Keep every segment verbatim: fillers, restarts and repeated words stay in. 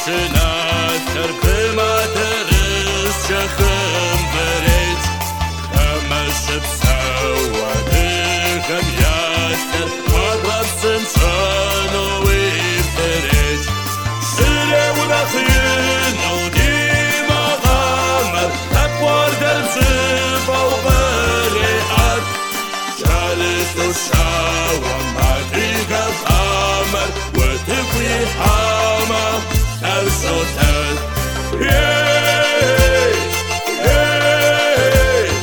شناتر بمادرس شخم بريج أمشب سوادقم ياتر مرب سنشانو ويفتريج شري ونخين وديما غامر أبوار دلزب وبريئات جالس وشاوى ماديقة غامر وتقوي حاما الصوتات ياي ياي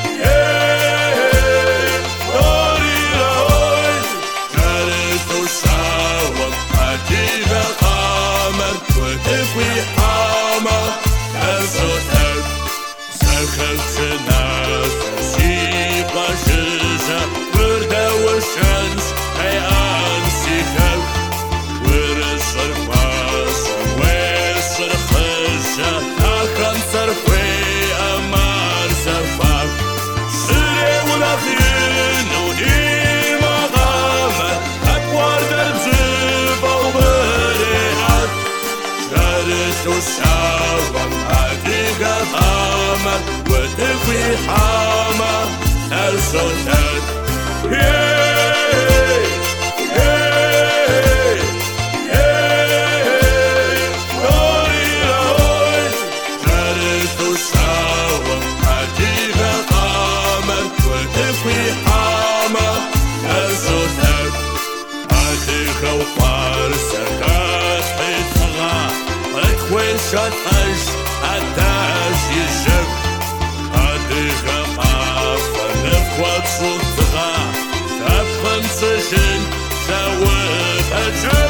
ياي دوري لهوي جالس وشاوى ماديقة غامر وتقوي حاما الصوتات سخلت ناس سيبا جيجا وردة والشمس هي أنسي خل ورسر قاسا ويسر خشا أخن صرفي أمار سفاق سري والأخير وديما غامر أكوار درجبة وبريئات جالس وشاوى ماديقة غامر وتقوي حاما الصوتات ياي ياي ياي دوري لهوي جالس وشاوى ماديقة غامر وتقوي حاما الصوتات ماديقة وفارسة قاطعي تغا أكوي شطش أداش يشب ماديقة قافة نفوت صوتها تبخن سجن زود أجب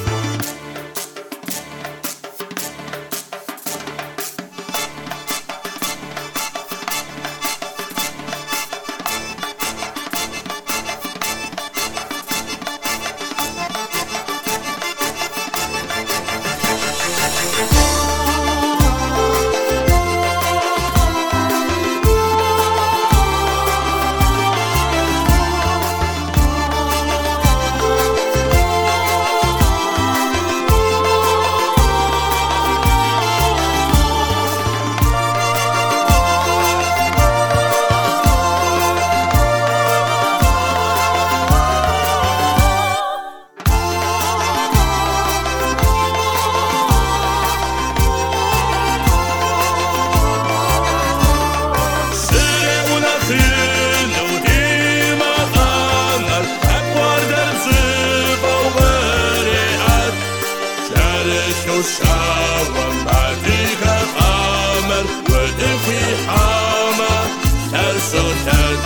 وشاوى ماديقة غامر وتقوي حاما الصوتات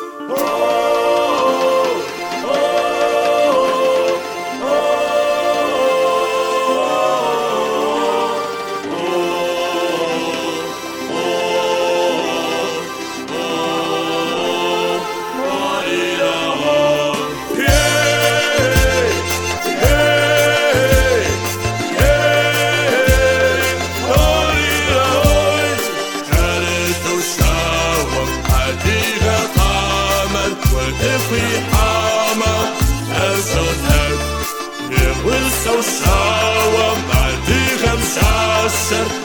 وتقوي حاما الصوتات يبوس وشاوى ماديقة مشاشر